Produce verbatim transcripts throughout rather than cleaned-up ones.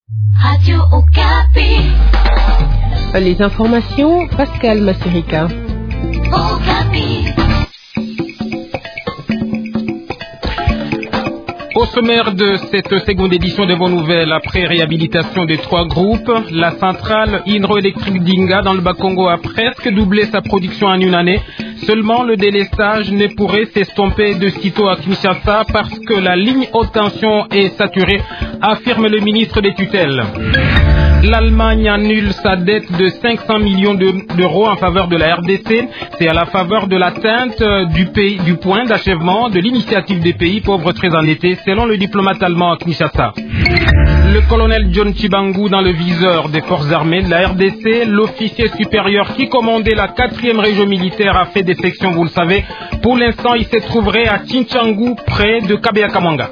Radio Okapi. Les informations, Pascal Masserica. Okapi. Au sommaire de cette seconde édition de Bonnes Nouvelles, après réhabilitation des trois groupes, la centrale hydroélectrique d'Inga dans le Bas-Congo a presque doublé sa production en une année. Seulement, le délestage ne pourrait s'estomper de sitôt à Kinshasa parce que la ligne haute tension est saturée, affirme le ministre des tutelles. L'Allemagne annule sa dette de cinq cents millions d'euros en faveur de la R D C. C'est à la faveur de l'atteinte du, pays, du point d'achèvement de l'initiative des pays pauvres très endettés, selon le diplomate allemand à Kinshasa. Le colonel John Chibangu dans le viseur des forces armées de la R D C, l'officier supérieur qui commandait la quatrième région militaire a fait défection, vous le savez. Pour l'instant, il se trouverait à Chinchangu, près de Kabeyakamanga.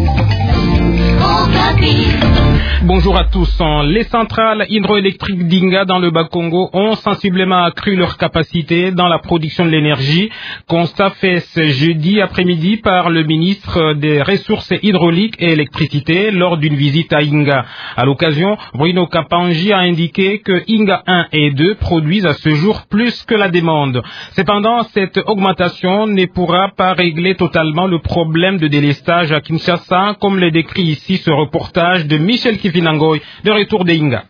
Bonjour à tous. Les centrales hydroélectriques d'Inga dans le Bas-Congo ont sensiblement accru leur capacité dans la production de l'énergie. Constat fait ce jeudi après-midi par le ministre des Ressources hydrauliques et électricité lors d'une visite à Inga. À l'occasion, Bruno Kapanji a indiqué que Inga un et deux produisent à ce jour plus que la demande. Cependant, cette augmentation ne pourra pas régler totalement le problème de délestage à Kinshasa, comme le décrit ici ce reportage de Michel Kifinangoy de retour de Inga.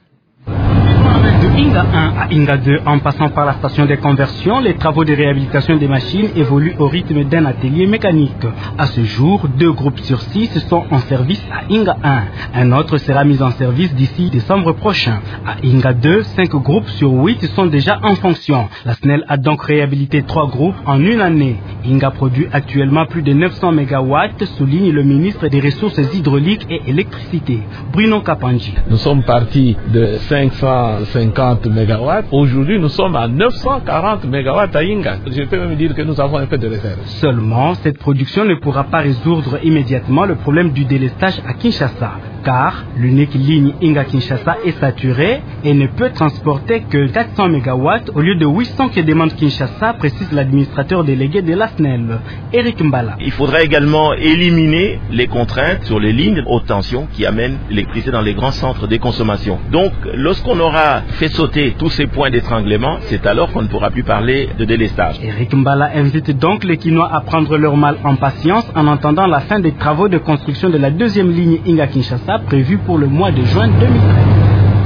De Inga un à Inga deux, en passant par la station de conversion, les travaux de réhabilitation des machines évoluent au rythme d'un atelier mécanique. À ce jour, deux groupes sur six sont en service à Inga un. Un autre sera mis en service d'ici décembre prochain. À Inga deux, cinq groupes sur huit sont déjà en fonction. La S N E L a donc réhabilité trois groupes en une année. Inga produit actuellement plus de neuf cents mégawatts, souligne le ministre des Ressources hydrauliques et électricité, Bruno Kapanji. Nous sommes partis de cinq cent cinquante mégawatts. Aujourd'hui, nous sommes à neuf cent quarante mégawatts à Inga. Je peux même dire que nous avons un peu de réserve. Seulement, cette production ne pourra pas résoudre immédiatement le problème du délestage à Kinshasa, car l'unique ligne Inga-Kinshasa est saturée et ne peut transporter que quatre cents mégawatts au lieu de huit cents que demande Kinshasa, précise l'administrateur délégué de la S N E L, Eric Mbala. Il faudra également éliminer les contraintes sur les lignes haute tension qui amènent l'électricité dans les grands centres de consommation. Donc, lorsqu'on aura fait sauter tous ces points d'étranglement, c'est alors qu'on ne pourra plus parler de délestage. Eric Mbala invite donc les Kinois à prendre leur mal en patience en attendant la fin des travaux de construction de la deuxième ligne Inga-Kinshasa prévue pour le mois de juin deux mille treize.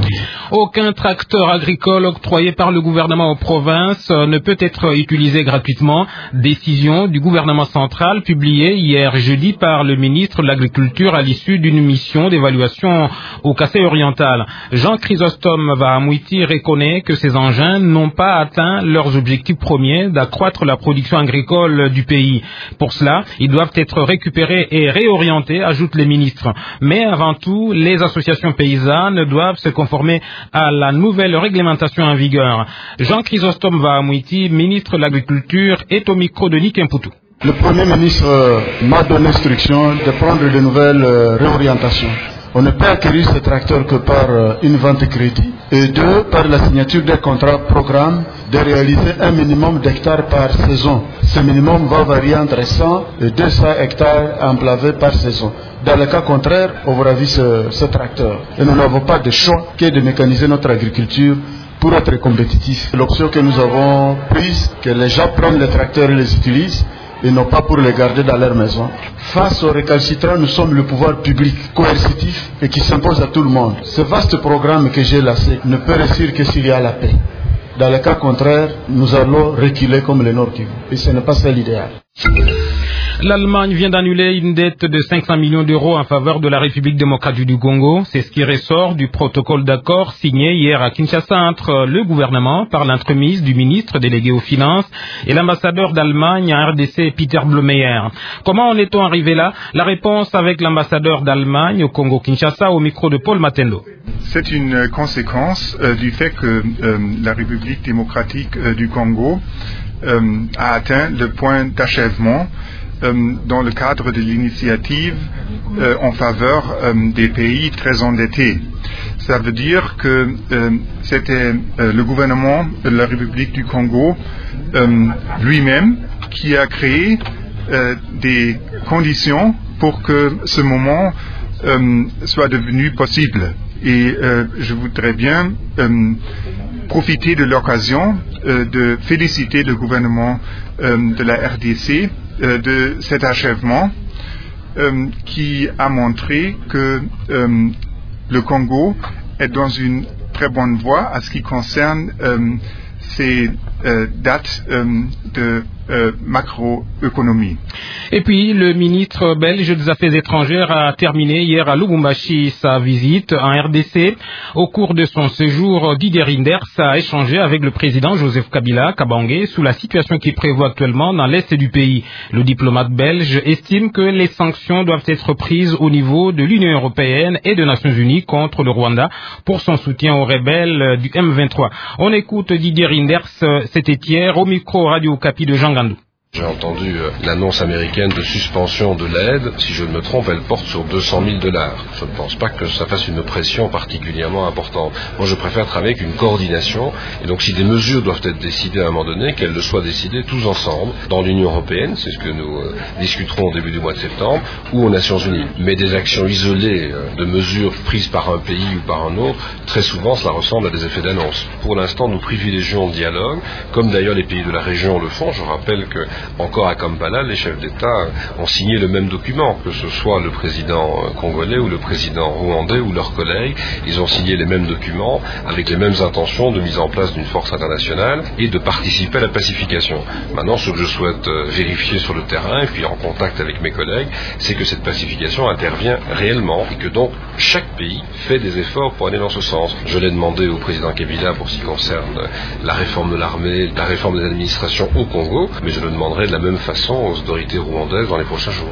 Aucun tracteur agricole octroyé par le gouvernement aux provinces ne peut être utilisé gratuitement. Décision du gouvernement central publiée hier jeudi par le ministre de l'Agriculture à l'issue d'une mission d'évaluation au Kassai oriental. Jean Chrysostome Vahamouiti reconnaît que ces engins n'ont pas atteint leurs objectifs premiers d'accroître la production agricole du pays. Pour cela, ils doivent être récupérés et réorientés, ajoute le ministre. Mais avant tout, les associations paysannes doivent se conformer à la nouvelle réglementation en vigueur. Jean Chrysostome Vahamouiti, ministre de l'Agriculture, est au micro de Nick Mputu. Le Premier ministre m'a donné l'instruction de prendre de nouvelles réorientations. On ne peut acquérir ces tracteurs que par une vente crédit et deux, par la signature des contrats programmes de réaliser un minimum d'hectares par saison. Ce minimum va varier entre cent et deux cents hectares emplavés par saison. Dans le cas contraire, on aura vu ce, ce tracteur. Et nous n'avons pas de choix que de mécaniser notre agriculture pour être compétitif. L'option que nous avons prise, que les gens prennent les tracteurs et les utilisent, et non pas pour les garder dans leur maison. Face aux récalcitrants, nous sommes le pouvoir public coercitif et qui s'impose à tout le monde. Ce vaste programme que j'ai lancé ne peut réussir que s'il y a la paix. Dans le cas contraire, nous allons reculer comme le Nord Kivu. Et ce n'est pas ça l'idéal. L'Allemagne vient d'annuler une dette de cinq cents millions d'euros en faveur de la République démocratique du Congo. C'est ce qui ressort du protocole d'accord signé hier à Kinshasa entre le gouvernement par l'entremise du ministre délégué aux Finances et l'ambassadeur d'Allemagne à R D C, Peter Blomeyer. Comment en est-on arrivé là? La réponse avec l'ambassadeur d'Allemagne au Congo-Kinshasa au micro de Paul Matendo. C'est une conséquence euh, du fait que euh, la République démocratique euh, du Congo euh, a atteint le point d'achèvement Euh, dans le cadre de l'initiative euh, en faveur euh, des pays très endettés. Ça veut dire que euh, c'était euh, le gouvernement de la République du Congo euh, lui-même qui a créé euh, des conditions pour que ce moment euh, soit devenu possible. Et euh, je voudrais bien euh, profiter de l'occasion euh, de féliciter le gouvernement euh, de la R D C euh, de cet achèvement euh, qui a montré que euh, le Congo est dans une très bonne voie à ce qui concerne euh, ces euh, dates euh, de euh, macroéconomie. Et puis, le ministre belge des Affaires étrangères a terminé hier à Lubumbashi sa visite en R D C. Au cours de son séjour, Didier Reynders a échangé avec le président Joseph Kabila Kabange sous la situation qui prévaut actuellement dans l'est du pays. Le diplomate belge estime que les sanctions doivent être prises au niveau de l'Union européenne et des Nations unies contre le Rwanda pour son soutien aux rebelles du M vingt-trois. On écoute Didier Reynders, c'était hier au micro Radio Okapi de Jean Gandou. J'ai entendu euh, l'annonce américaine de suspension de l'aide. Si je ne me trompe, elle porte sur deux cent mille dollars. Je ne pense pas que ça fasse une pression particulièrement importante. Moi, je préfère travailler avec une coordination. Et donc, si des mesures doivent être décidées à un moment donné, qu'elles le soient décidées tous ensemble, dans l'Union européenne, c'est ce que nous euh, discuterons au début du mois de septembre, ou aux Nations unies. Mais des actions isolées euh, de mesures prises par un pays ou par un autre, très souvent, cela ressemble à des effets d'annonce. Pour l'instant, nous privilégions le dialogue, comme d'ailleurs les pays de la région le font. Je rappelle que encore à Kampala, les chefs d'État ont signé le même document, que ce soit le président congolais ou le président rwandais ou leurs collègues. Ils ont signé les mêmes documents avec les mêmes intentions de mise en place d'une force internationale et de participer à la pacification. Maintenant, ce que je souhaite vérifier sur le terrain et puis en contact avec mes collègues, c'est que cette pacification intervient réellement et que donc chaque pays fait des efforts pour aller dans ce sens. Je l'ai demandé au président Kabila pour ce qui concerne la réforme de l'armée, la réforme des administrations au Congo, mais je le demanderai de la même façon aux autorités rwandaises dans les prochains jours.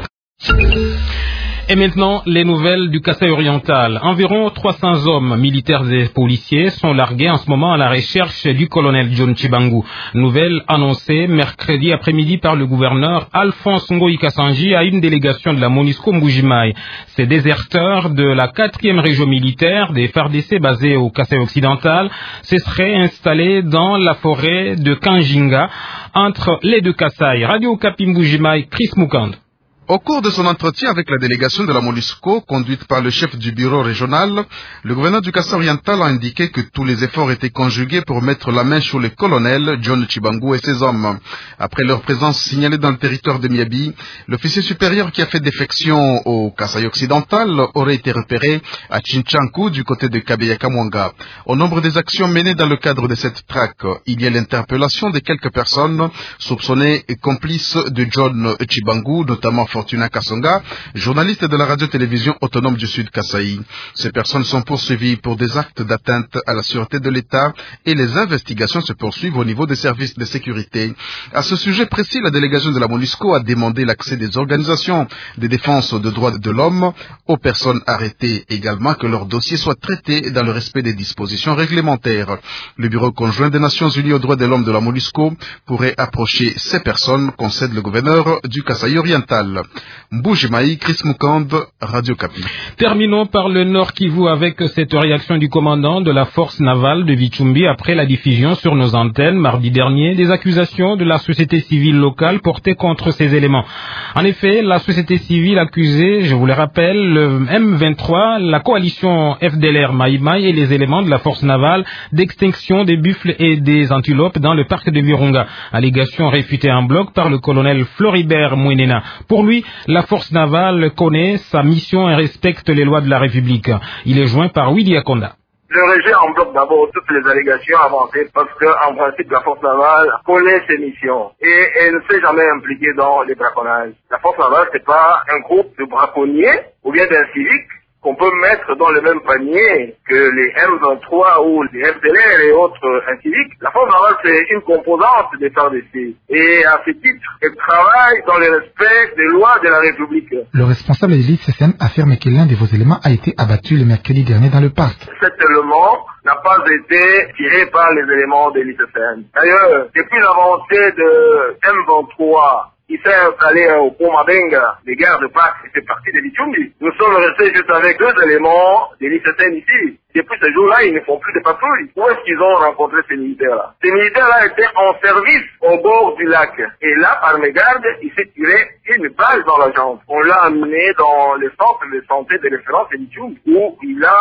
Et maintenant, les nouvelles du Kasaï oriental. Environ trois cents hommes, militaires et policiers, sont largués en ce moment à la recherche du colonel John Chibangu. Nouvelle annoncée mercredi après-midi par le gouverneur Alphonse Ngoï Kassanji à une délégation de la MONUSCO Mbujimaï. Ces déserteurs de la quatrième région militaire des F A R D C basée au Kasaï occidental se seraient installés dans la forêt de Kanjinga entre les deux Kasaï. Radio Okapi Mbujimaï, Chris Mukand. Au cours de son entretien avec la délégation de la MONUSCO, conduite par le chef du bureau régional, le gouverneur du Kasaï oriental a indiqué que tous les efforts étaient conjugués pour mettre la main sur le colonel John Chibangu et ses hommes. Après leur présence signalée dans le territoire de Miabi, l'officier supérieur qui a fait défection au Kasaï occidental aurait été repéré à Chinchankou du côté de Kabeya-Kamwanga. Au nombre des actions menées dans le cadre de cette traque, il y a l'interpellation de quelques personnes soupçonnées et complices de John Chibangu, notamment Fortuna Kasonga, journaliste de la radio-télévision autonome du Sud Kasaï. Ces personnes sont poursuivies pour des actes d'atteinte à la sûreté de l'État et les investigations se poursuivent au niveau des services de sécurité. À ce sujet précis, la délégation de la MONUSCO a demandé l'accès des organisations de défense des droits de l'homme aux personnes arrêtées, également que leur dossier soit traité dans le respect des dispositions réglementaires. Le Bureau conjoint des Nations Unies aux droits de l'homme de la MONUSCO pourrait approcher ces personnes, concède le gouverneur du Kasaï oriental. Mbujimaï, Chris Mukand, Radio Kapi. Terminons par le Nord Kivu avec cette réaction du commandant de la force navale de Vichumbi après la diffusion sur nos antennes mardi dernier des accusations de la société civile locale portées contre ces éléments. En effet, la société civile accusée, je vous le rappelle, le M vingt-trois, la coalition F D L R Maïmaï et les éléments de la force navale d'extinction des buffles et des antilopes dans le parc de Virunga. Allégation réfutée en bloc par le colonel Floribert Mouinena. Pour lui, la force navale connaît sa mission et respecte les lois de la République. Il est joint par Willy Akonda. Je rejette en bloc d'abord toutes les allégations avancées parce qu'en principe, la force navale connaît ses missions et elle ne s'est jamais impliquée dans les braconnages. La force navale, c'est pas un groupe de braconniers ou bien d'inciviques qu'on peut mettre dans le même panier que les M vingt-trois ou les F D L R et autres inciviques. La force navale, c'est une composante des F A R D C. Et à ce titre, elle travaille dans le respect des lois de la République. Le responsable de l'I C C M affirme que l'un de vos éléments a été abattu le mercredi dernier dans le parc. Cet élément n'a pas été tiré par les éléments de l'I C C M. D'ailleurs, depuis l'avancée de M vingt-trois, il s'est installé au pont Mabenga, les gardes de parc, c'est parti de Vichumbi. Nous sommes restés juste avec deux éléments de l'I C C M ici. Depuis ce jour-là, ils ne font plus de patrouilles. Où est-ce qu'ils ont rencontré ces militaires-là? Ces militaires-là étaient en service au bord du lac. Et là, par mégarde, il s'est tiré une balle dans la jambe. On l'a amené dans le centre de santé de référence de Vichumbi, où il a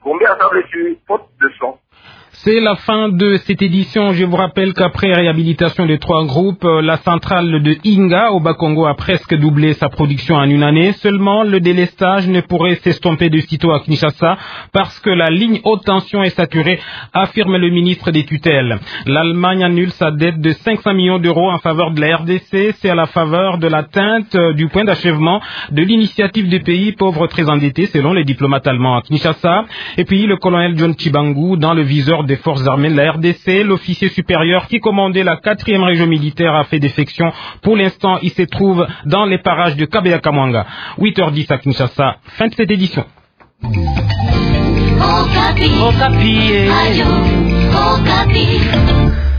Combien à sa blessure, faute de sang. C'est la fin de cette édition. Je vous rappelle qu'après réhabilitation des trois groupes, la centrale de Inga au Bas-Congo a presque doublé sa production en une année. Seulement, le délestage ne pourrait s'estomper de sitôt à Kinshasa parce que la ligne haute tension est saturée, affirme le ministre des tutelles. L'Allemagne annule sa dette de cinq cents millions d'euros en faveur de la R D C. C'est à la faveur de l'atteinte du point d'achèvement de l'initiative des pays pauvres très endettés, selon les diplomates allemands à Kinshasa. Et puis, le colonel John Chibangu, dans le viseur des forces armées de la R D C, l'officier supérieur qui commandait la quatrième région militaire a fait défection. Pour l'instant, il se trouve dans les parages de Kabeya-Kamwanga. huit heures dix à Kinshasa. Fin de cette édition. Okapi. Okapi. Radio Okapi.